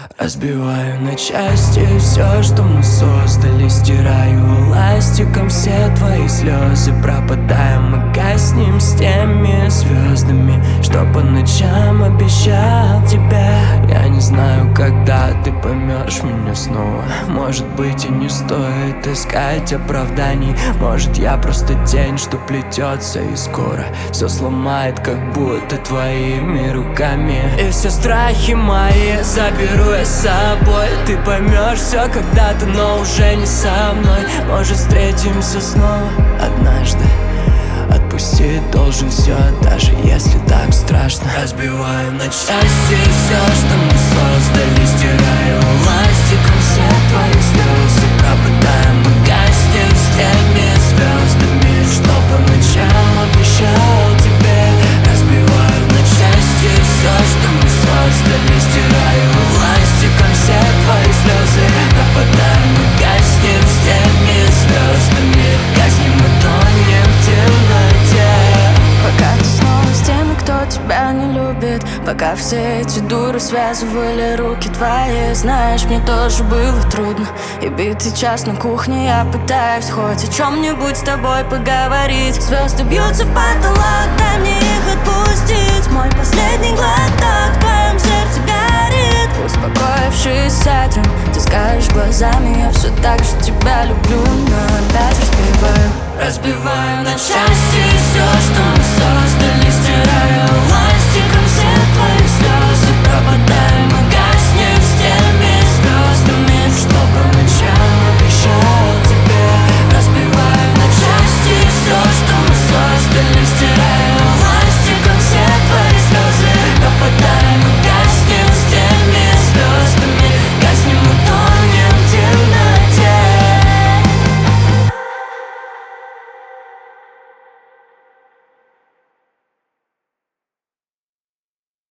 Разбиваю на части все, что мы создали. Стираю ластиком все твои слезы. Пропадаем, мы гаснем с теми звездами, что по ночам обещал тебе. Я не знаю, когда ты поймешь меня снова. Может быть, и не стоит искать оправданий. Может, я просто тень, что плетется, и скоро все сломает, как будто твоими руками. И все страхи мои заберу я с собой. Ты поймешь все когда-то, но уже не со мной. Может, встретимся снова однажды. Отпустить должен все, даже если так страшно. Разбиваю на части все, что мы создали. Стираю ластиком все твои слезы. Пропадаем, мы гаснем с теми звездами, что по ночам обещал тебе. Разбиваю на части все, что мы создали. Стираю ластиком все твои слезы. Пропадаем, мы гаснем с теми звездами. Гаснем, мы тонем в темноте. Пока ты снова с теми, кто тебя не любит. Пока все эти дуры связывали руки твои. Знаешь, мне тоже было трудно. И битый час на кухне я пытаюсь хоть о чем-нибудь с тобой поговорить. Звезды бьются в потолок, дай мне их отпустить. Мой последний глоток в твоем сердце горит. Успокоившись этим, ты скажешь глазами: я все так же тебя люблю, но опять разбиваю. Разбиваю на части все, что мы создали. Стираю